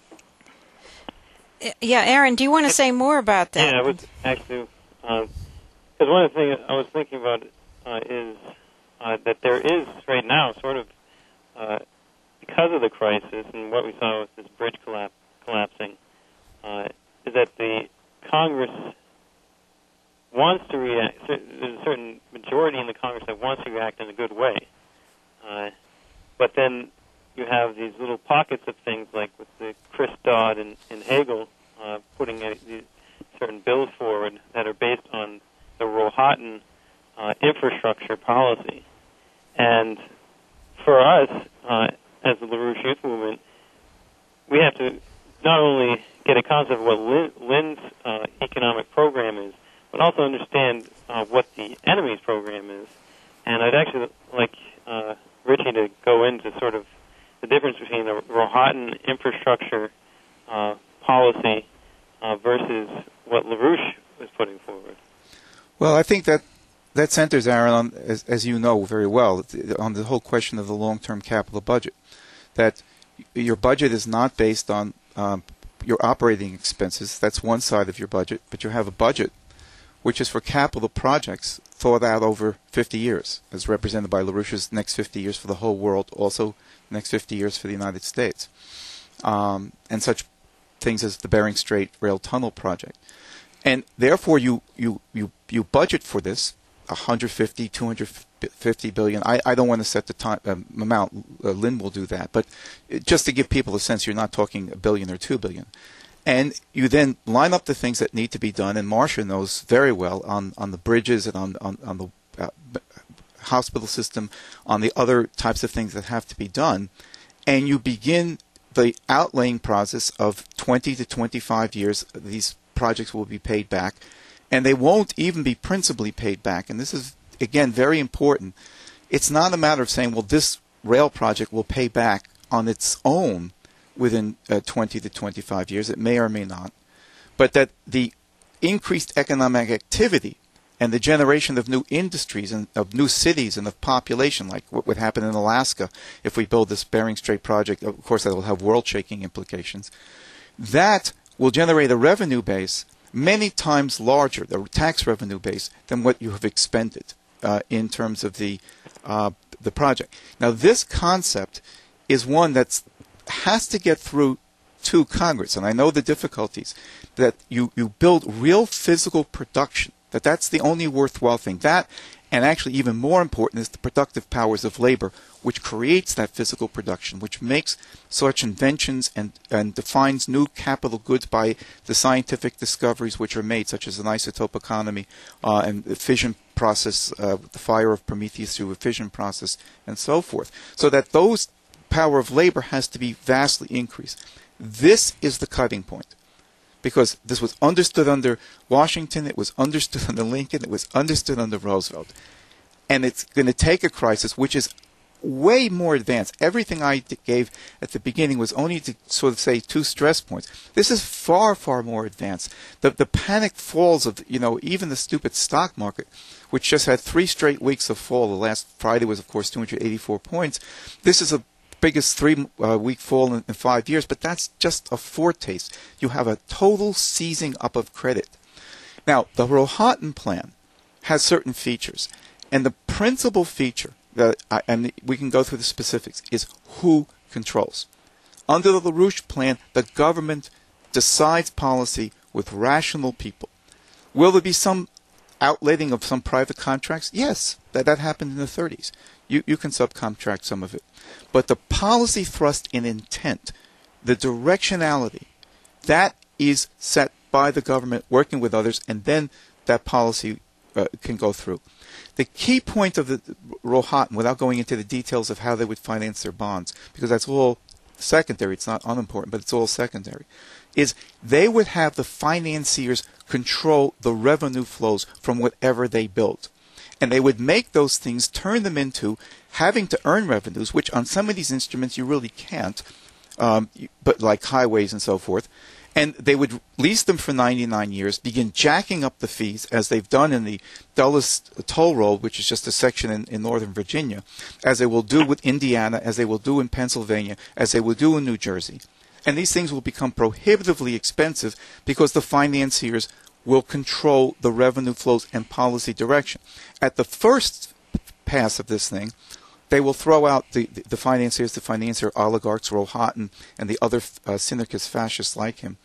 Yeah, Aaron, do you want to say more about that? Yeah, I would actually, because one of the things I was thinking about is that there is right now sort of, because of the crisis and what we saw with this bridge collapsing, is that the Congress wants to react. There's a certain majority in the Congress that wants to react in a good way, but then you have these little pockets of things, like with the Chris Dodd and Hagel putting these certain bills forward that are based on the Rohatyn infrastructure policy. And for us, as the LaRouche Youth Movement, we have to not only get a concept of what Lynn's economic program is, but also understand what the enemy's program is. And I'd actually like Richie to go into sort of the difference between the Rohatyn infrastructure policy versus what LaRouche is putting forward. Well, I think that centers, Aaron, on, as you know very well, on the whole question of the long-term capital budget. That your budget is not based on your operating expenses. That's one side of your budget. But you have a budget which is for capital projects thought out over 50 years, as represented by LaRouche's next 50 years for the whole world, also next 50 years for the United States, and such things as the Bering Strait Rail Tunnel project. And therefore, you budget for this 150, 250 billion. I don't want to set the amount. Lynn will do that, but just to give people a sense, you're not talking $1 billion or $2 billion. And you then line up the things that need to be done, and Marcia knows very well on the bridges and on the hospital system, on the other types of things that have to be done, and you begin the outlaying process of 20 to 25 years. These projects will be paid back, and they won't even be principally paid back. And this is, again, very important. It's not a matter of saying, well, this rail project will pay back on its own within 20 to 25 years. It may or may not. But that the increased economic activity and the generation of new industries and of new cities and of population, like what would happen in Alaska if we build this Bering Strait project, of course that will have world-shaking implications, that will generate a revenue base many times larger, the tax revenue base, than what you have expended in terms of the project. Now, this concept is one that has to get through to Congress, and I know the difficulties, that you build real physical production, that's the only worthwhile thing. That, and actually even more important, is the productive powers of labor, which creates that physical production, which makes such inventions and defines new capital goods by the scientific discoveries which are made, such as an isotope economy and the fission process, the fire of Prometheus through a fission process, and so forth. So that those power of labor has to be vastly increased. This is the cutting point, because this was understood under Washington, it was understood under Lincoln, it was understood under Roosevelt. And it's going to take a crisis which is way more advanced. Everything I gave at the beginning was only to sort of say 2 stress points. This is far, far more advanced. The panic falls of, even the stupid stock market, which just had 3 straight weeks of fall. The last Friday was, of course, 284 points. This is the biggest 3-week fall in 5 years, but that's just a foretaste. You have a total seizing up of credit. Now, the Rohatyn plan has certain features, and the principal feature, and we can go through the specifics, is who controls. Under the LaRouche plan, the government decides policy with rational people. Will there be some outletting of some private contracts? Yes, that happened in the 30s. You can subcontract some of it. But the policy thrust and intent, the directionality, that is set by the government working with others, and then that policy can go through. The key point of the Rohatyn, without going into the details of how they would finance their bonds, because that's all secondary, it's not unimportant, but it's all secondary, is they would have the financiers control the revenue flows from whatever they build. And they would make those things, turn them into having to earn revenues, which on some of these instruments you really can't, but like highways and so forth. And they would lease them for 99 years, begin jacking up the fees, as they've done in the Dulles Toll Road, which is just a section in Northern Virginia, as they will do with Indiana, as they will do in Pennsylvania, as they will do in New Jersey. And these things will become prohibitively expensive because the financiers will control the revenue flows and policy direction. At the first pass of this thing, they will throw out the financiers, the financier oligarchs, Rohatyn, and the other syndicate fascists like him,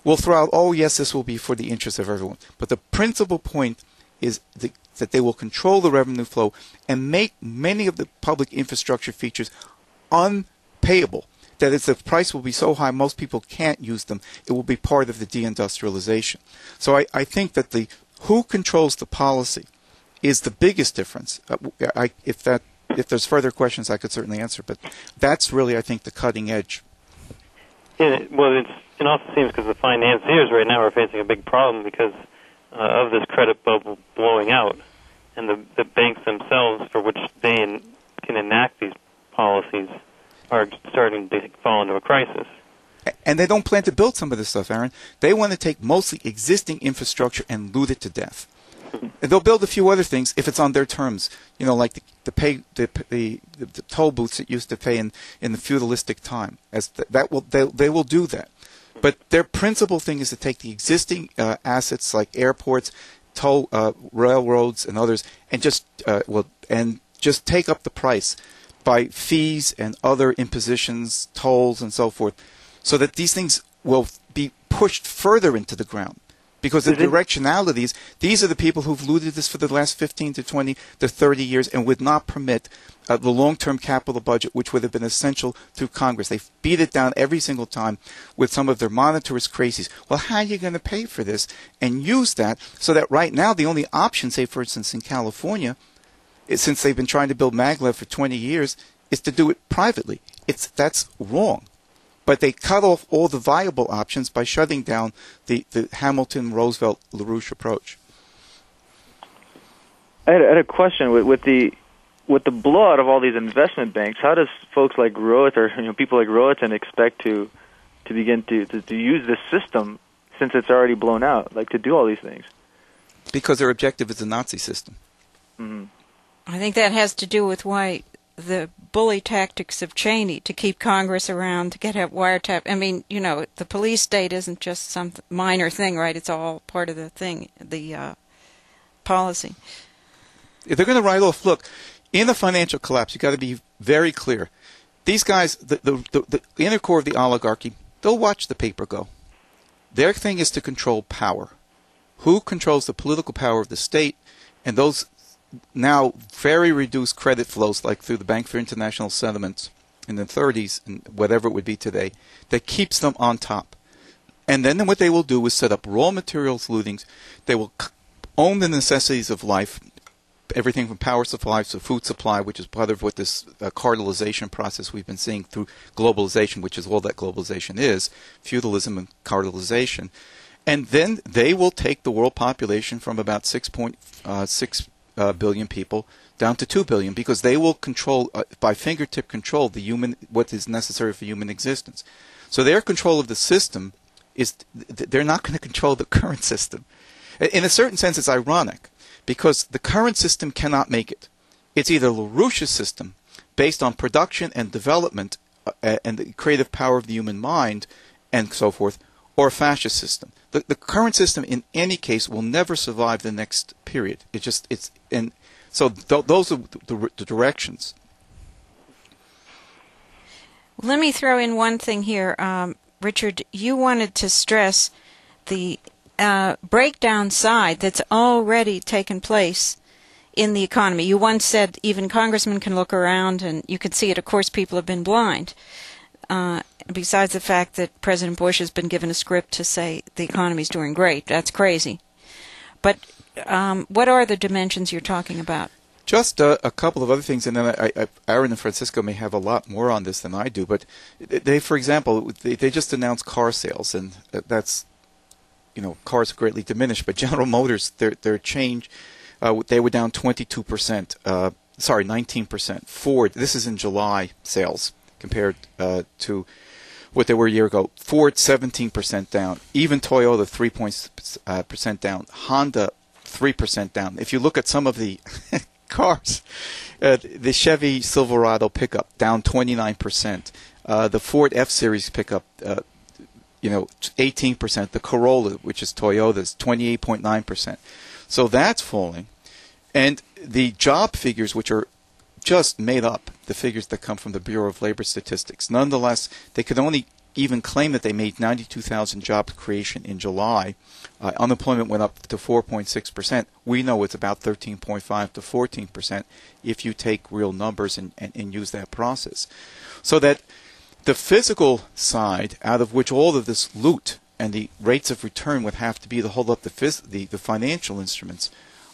will throw out, oh, yes, this will be for the interest of everyone. But the principal point is that they will control the revenue flow and make many of the public infrastructure features unpayable. That is, the price will be so high most people can't use them. It will be part of the deindustrialization. So I think that who controls the policy is the biggest difference. If there's further questions, I could certainly answer. But that's really, I think, the cutting edge. Yeah, well, it also seems because the financiers right now are facing a big problem because of this credit bubble blowing out, and the banks themselves, for which they can enact these policies, are starting to fall into a crisis. And they don't plan to build some of this stuff, Aaron. They want to take mostly existing infrastructure and loot it to death. And they'll build a few other things if it's on their terms. Like the toll booths that used to pay in the feudalistic time. They will do that. But their principal thing is to take the existing assets like airports, toll railroads, and others, and just take up the price by fees and other impositions, tolls, and so forth, so that these things will be pushed further into the ground. Because the directionalities, these are the people who've looted this for the last 15 to 20 to 30 years and would not permit the long-term capital budget, which would have been essential through Congress. They beat it down every single time with some of their monetarist crazies. Well, how are you going to pay for this? And use that so that right now the only option, say, for instance, in California, since they've been trying to build maglev for 20 years, is to do it privately. That's wrong. But they cut off all the viable options by shutting down the Hamilton, Roosevelt, LaRouche approach. I had a question with the blowout of all these investment banks. How does folks like Rowett or people like Rowatton expect to begin to use this system since it's already blown out, like to do all these things? Because their objective is the Nazi system. Mm-hmm. I think that has to do with why the bully tactics of Cheney to keep Congress around, to get a wiretap. I mean, the police state isn't just some minor thing, right? It's all part of the thing, the policy. If they're going to write off, look, in a financial collapse, you've got to be very clear. These guys, the inner core of the oligarchy, they'll watch the paper go. Their thing is to control power. Who controls the political power of the state, and those now very reduced credit flows, like through the Bank for International Settlements in the 30s and whatever it would be today, that keeps them on top. And then what they will do is set up raw materials lootings. They will own the necessities of life, everything from power supply to food supply, which is part of what this cartelization process we've been seeing through globalization, which is all that globalization is, feudalism and cartelization. And then they will take the world population from about 6.6 billion people down to 2 billion, because they will control, by fingertip control, what is necessary for human existence. So their control of the system they're not going to control the current system. In a certain sense, it's ironic, because the current system cannot make it. It's either LaRouche's system, based on production and development and the creative power of the human mind and so forth, or a fascist system. The current system, in any case, will never survive the next period. So those are the directions. Let me throw in one thing here. Richard, you wanted to stress the breakdown side that's already taken place in the economy. You once said even congressmen can look around and you can see it. Of course, people have been blind. Besides the fact that President Bush has been given a script to say the economy's doing great. That's crazy. But what are the dimensions you're talking about? Just a couple of other things, and then Aaron and Francisco may have a lot more on this than I do. But they, for example, they just announced car sales, and that's, cars are greatly diminished. But General Motors, their change, they were down 22%. 19%. Ford, this is in July sales compared to what they were a year ago. Ford 17% down. Even Toyota 3% down. Honda 3% down. If you look at some of the cars, the Chevy Silverado pickup down 29%. The Ford F-Series pickup, 18%. The Corolla, which is Toyota's, 28.9%. So that's falling. And the job figures, which are just made up, the figures that come from the Bureau of Labor Statistics, nonetheless, they could only even claim that they made 92,000 job creation in July. Unemployment went up to 4.6%. We know it's about 13.5 to 14% if you take real numbers and use that process. So that the physical side, out of which all of this loot and the rates of return would have to be to hold up the financial instruments,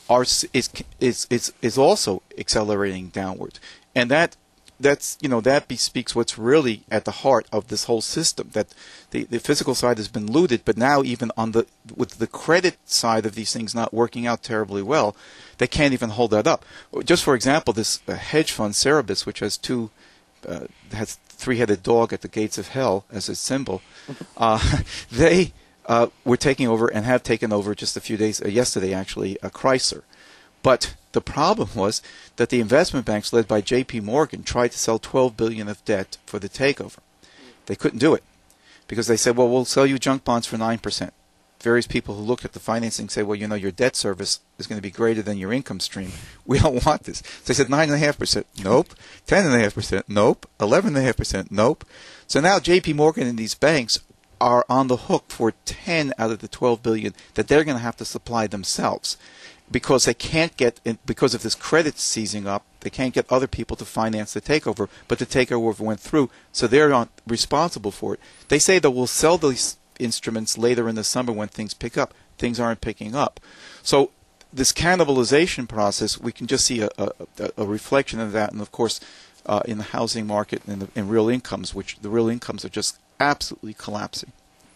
is also accelerating downward, and that bespeaks what's really at the heart of this whole system. That the physical side has been looted, but now even with the credit side of these things not working out terribly well, they can't even hold that up. Just for example, this hedge fund Cerberus, which has has three-headed dog at the gates of hell as its symbol, they were taking over and have taken over just a few days yesterday, actually, Chrysler. But the problem was that the investment banks led by J.P. Morgan tried to sell $12 billion of debt for the takeover. They couldn't do it because they said, well, we'll sell you junk bonds for 9%. Various people who looked at the financing say, well, your debt service is going to be greater than your income stream. We don't want this. So they said 9.5%. Nope. 10.5%. Nope. 11.5%. Nope. So now J.P. Morgan and these banks are on the hook for 10 out of the 12 billion that they're going to have to supply themselves, because they can't because of this credit seizing up, they can't get other people to finance the takeover, but the takeover went through, so they're not responsible for it. They say that we'll sell these instruments later in the summer when things pick up. Things aren't picking up. So this cannibalization process, we can just see a reflection of that, and of course in the housing market and in real incomes, which the real incomes are just absolutely collapsing.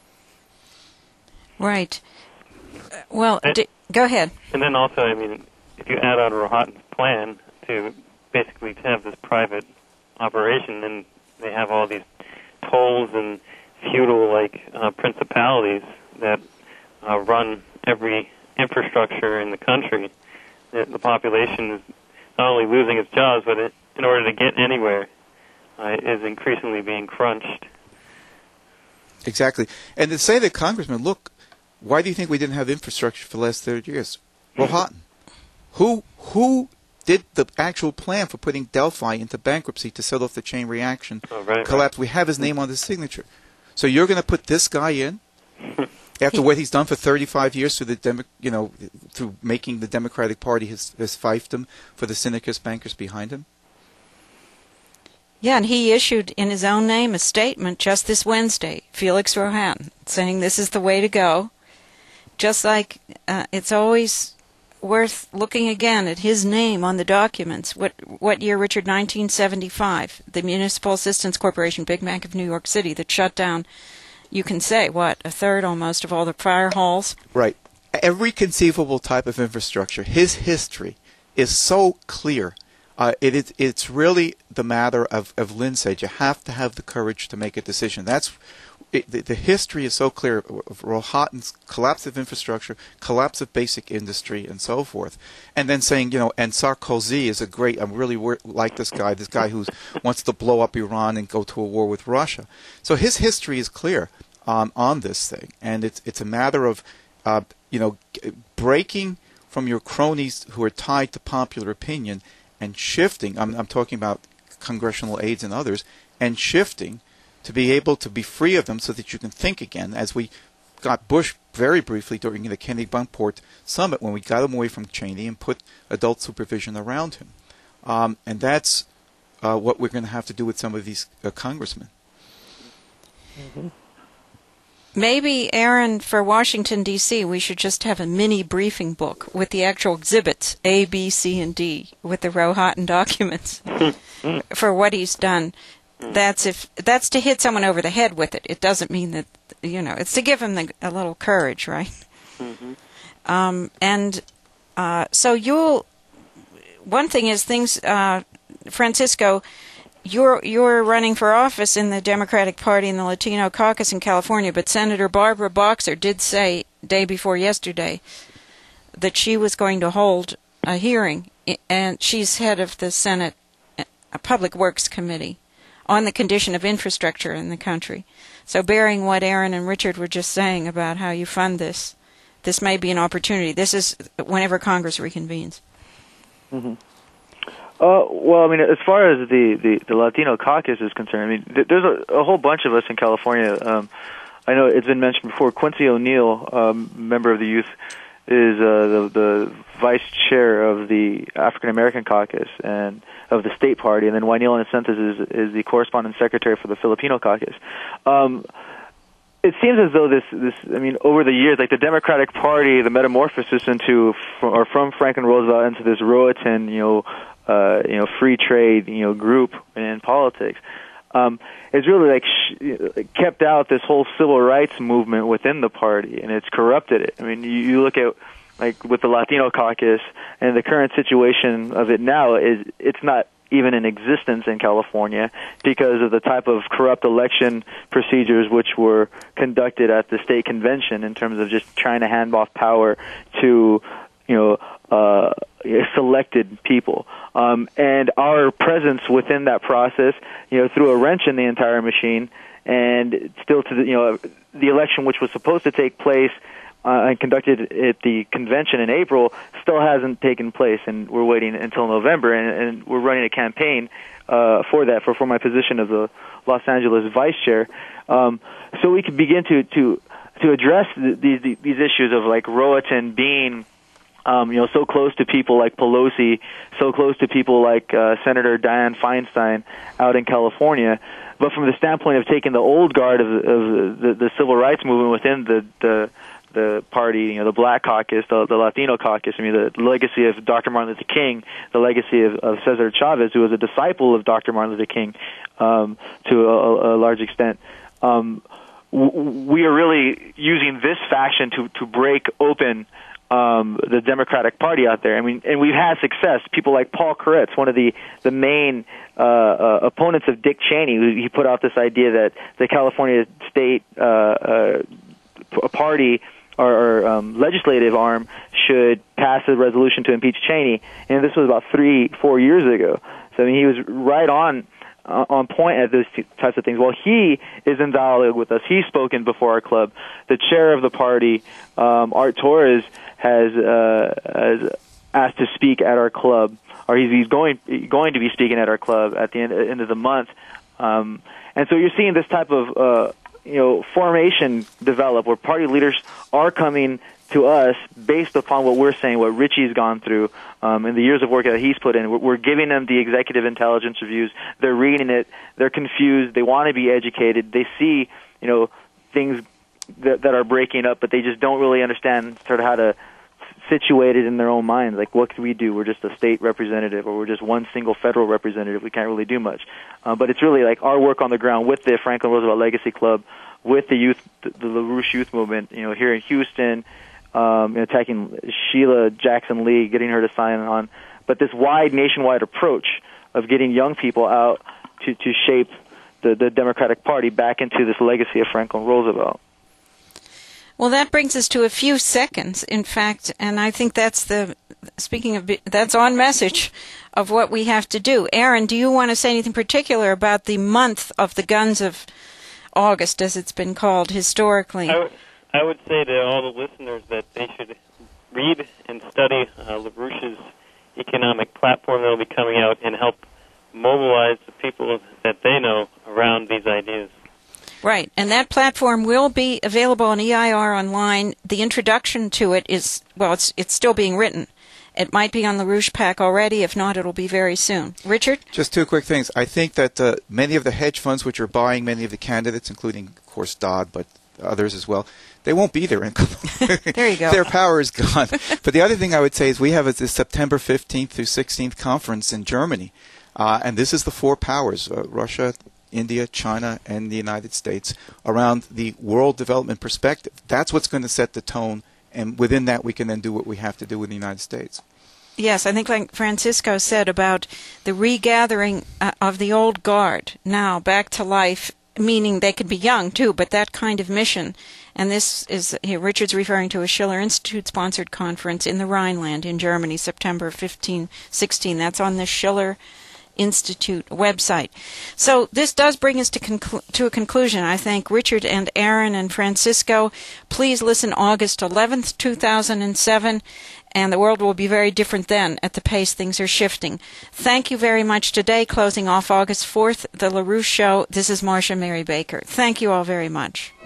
Right. Well, go ahead. And then also, if you add on Rohatyn's plan to basically have this private operation, and they have all these tolls and feudal-like principalities that run every infrastructure in the country, the population is not only losing its jobs, but in order to get anywhere, is increasingly being crunched. Exactly. And to say that, Congressman, look, why do you think we didn't have infrastructure for the last 30 years? Rohatyn. Who did the actual plan for putting Delphi into bankruptcy to set off the chain reaction collapse? Right. We have his name on the signature. So you're going to put this guy in after what he's done for 35 years through making the Democratic Party his fiefdom for the syndicus bankers behind him? Yeah, and he issued in his own name a statement just this Wednesday, Felix Rohatyn, saying this is the way to go. Just like it's always worth looking again at his name on the documents. What year, Richard? 1975. The Municipal Assistance Corporation, Big Bank of New York City, that shut down, you can say, a third almost of all the fire halls? Right. Every conceivable type of infrastructure, his history is so clear. It's really the matter of Lynn said, you have to have the courage to make a decision. The history is so clear of Rohatyn's collapse of infrastructure, collapse of basic industry, and so forth. And then saying, and Sarkozy is I really like this guy who wants to blow up Iran and go to a war with Russia. So his history is clear on this thing. And it's a matter of, breaking from your cronies who are tied to popular opinion and shifting. I'm talking about congressional aides and others, and shifting to be able to be free of them so that you can think again, as we got Bush very briefly during the Kennedy-Bunkport summit when we got him away from Cheney and put adult supervision around him. And that's what we're going to have to do with some of these congressmen. Mm-hmm. Maybe, Aaron, for Washington, D.C., we should just have a mini briefing book with the actual exhibits, A, B, C, and D, with the Rohatyn documents for what he's done. That's to hit someone over the head with it. It doesn't mean that, it's to give him a little courage, right? Mm-hmm. So one thing is Francisco, you're running for office in the Democratic Party in the Latino caucus in California, but Senator Barbara Boxer did say day before yesterday that she was going to hold a hearing, and she's head of the Senate Public Works Committee, on the condition of infrastructure in the country. So bearing what Aaron and Richard were just saying about how you fund this may be an opportunity. This is whenever Congress reconvenes. Mm-hmm. Well, I mean, as far as the Latino caucus is concerned, I mean, there's a whole bunch of us in California. I know it's been mentioned before. Quincy O'Neill, member of the youth, is the vice chair of the African American caucus and of the state party, and then Wainil Inocentos is the correspondent secretary for the Filipino caucus. It seems as though this, I mean, over the years, like the Democratic Party, the metamorphosis from Franklin Roosevelt into this Roatan, free trade, group in politics, it's really like kept out this whole civil rights movement within the party, and it's corrupted it. I mean, you look at like with the Latino caucus and the current situation of it now it's not even in existence in California because of the type of corrupt election procedures which were conducted at the state convention in terms of just trying to hand off power to, selected people. And our presence within that process, threw a wrench in the entire machine, and still to the election which was supposed to take place and conducted at the convention in April still hasn't taken place, and we're waiting until November, and we're running a campaign for that, for my position of the Los Angeles vice chair, so we can begin to address these issues of like Roatan being so close to people like Pelosi, so close to people like Senator Dianne Feinstein out in California, but from the standpoint of taking the old guard of the civil rights movement within the party, the Black Caucus, the Latino Caucus. I mean, the legacy of Dr. Martin Luther King, the legacy of Cesar Chavez, who was a disciple of Dr. Martin Luther King to a large extent. We are really using this faction to break open the Democratic Party out there. I mean, and we've had success. People like Paul Koretz, one of the main opponents of Dick Cheney, he put out this idea that the California state party or legislative arm should pass a resolution to impeach Cheney, and this was about 3-4 years ago. So I mean, he was right on point at those types of things. Well, he is in dialogue with us. He's spoken before our club. The chair of the party, Art Torres, has asked to speak at our club, or he's going to be speaking at our club at the end of the month. And so you're seeing this type of formation develop, where party leaders are coming to us based upon what we're saying, what Richie's gone through, and the years of work that he's put in. We're giving them the executive intelligence reviews. They're reading it. They're confused. They want to be educated. They see, things that are breaking up, but they just don't really understand sort of how to situate it in their own minds. Like, what can we do? We're just a state representative, or we're just one single federal representative. We can't really do much. But it's really like our work on the ground with the Franklin Roosevelt Legacy Club, with the youth, the LaRouche Youth Movement, here in Houston, attacking Sheila Jackson Lee, getting her to sign on. But this wide nationwide approach of getting young people out to shape the Democratic Party back into this legacy of Franklin Roosevelt. Well, that brings us to a few seconds, in fact, and I think that's that's on message of what we have to do. Aaron, do you want to say anything particular about the month of the Guns of August, as it's been called historically? I would say to all the listeners that they should read and study LaRouche's economic platform that will be coming out and help mobilize the people that they know around these ideas. Right, and that platform will be available on EIR online. The introduction to it is, it's still being written. It might be on LaRouche PAC already. If not, it'll be very soon. Richard? Just two quick things. I think that many of the hedge funds which are buying many of the candidates, including, of course, Dodd, but others as well, they won't be there. There you go. Their power is gone. But the other thing I would say is we have this September 15th through 16th conference in Germany. And this is the four powers, Russia, India, China, and the United States, around the world development perspective. That's what's going to set the tone, and within that we can then do what we have to do with the United States. Yes, I think like Francisco said about the regathering of the old guard now back to life, meaning they could be young too, but that kind of mission. And this is, Richard's referring to a Schiller Institute-sponsored conference in the Rhineland in Germany, September 15-16. That's on the Schiller Institute website. So this does bring us to a conclusion. I thank Richard and Aaron and Francisco. Please listen August 11th, 2007, and the world will be very different then at the pace things are shifting. Thank you very much today. Closing off August 4th, The LaRouche Show. This is Marcia Mary Baker. Thank you all very much.